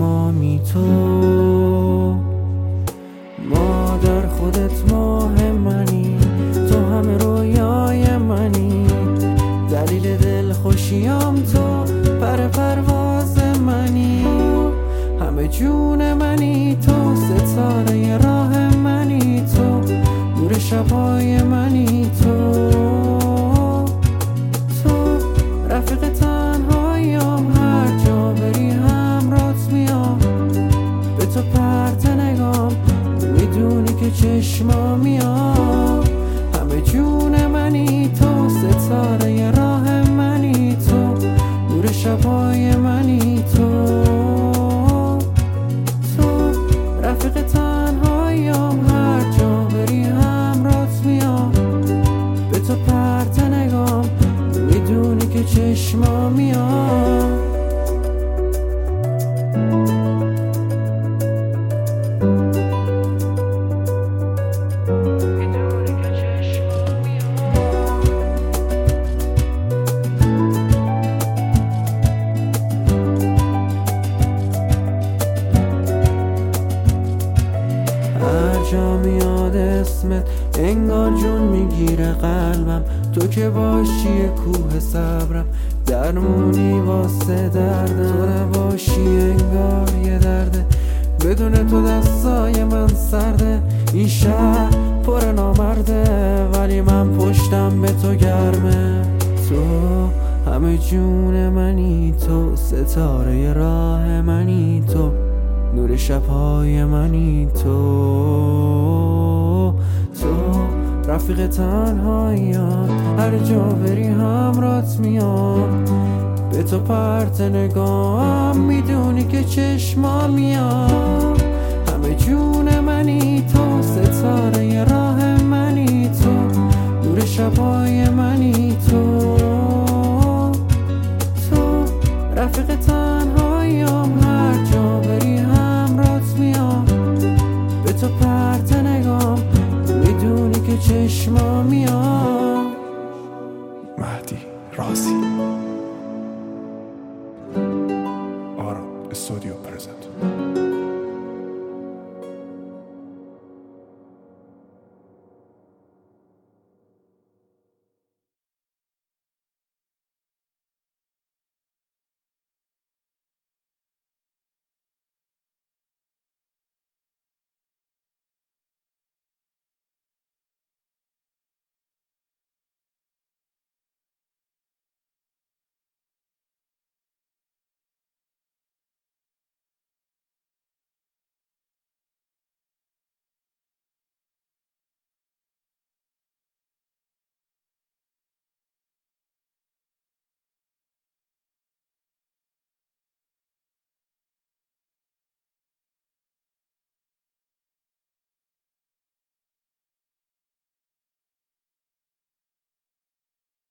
چشمامی تو، مادر خودت ماه منی، تو همه رویای منی، دلیل دل خوشیام تو، پر پرواز منی، همه جون منی تو، ستاره راه منی تو، نور شبای منی تو، تو رفیق تنهاییم، هر جا بری همراهت میام، به تو پرت نگام، میدونی که چشما میام، همه جون منی تو، ستاره راه منی تو، نور شبای منی تو، تو رفیق تنهاییم، هر جا بری همراهت میام، به تو پرت نگام، میدونی که چشما میام. هر جا میاد اسمت انگار جون میگیره قلبم، تو که باشی کوه صبرم، درمونی واسه دردم، تو نباشی انگار یه درده، بدون تو دستای من سرده، این شهر پر نامرده، ولی من پشتم به تو گرمه، تو همه جون منی تو، ستاره راه منی تو، نور شبهای منی تو، تو رفیق تنهاییم، هر جا بری همراهت میام، به تو پرت نگام، میدونی که چشما میام، همه جون منی تو، ستاره راه منی تو، نور شبهای